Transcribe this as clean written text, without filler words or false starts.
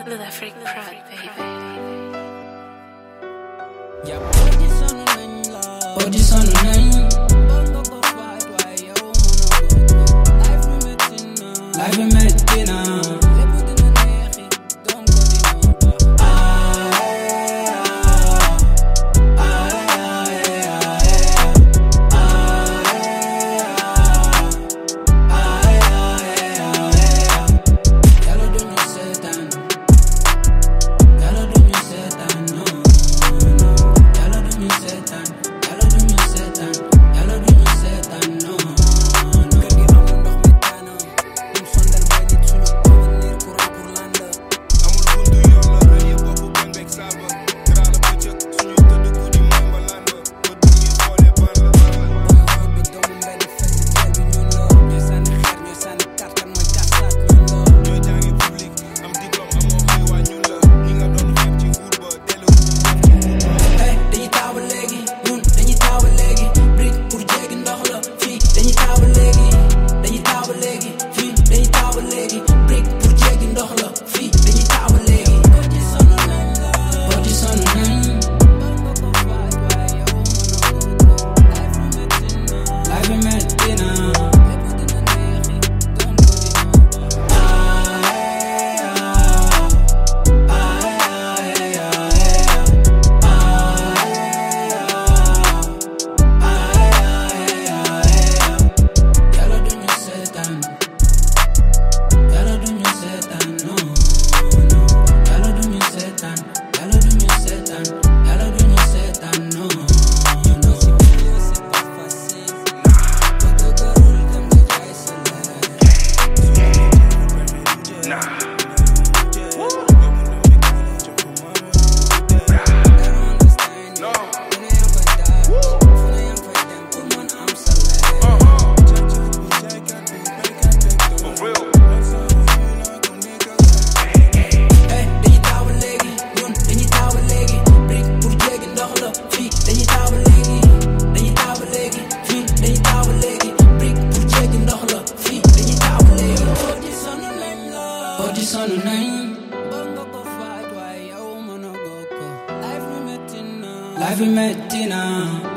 Little Freak Prod, baby. Yeah, body son nañ la. Body son nañ. Bongo go fight why yo mono. Life me metina. Life me metina. Lebu dina neexi. Don't go di nomba. Body son nañ. Bongo go fight why yo mono go. Life me metina.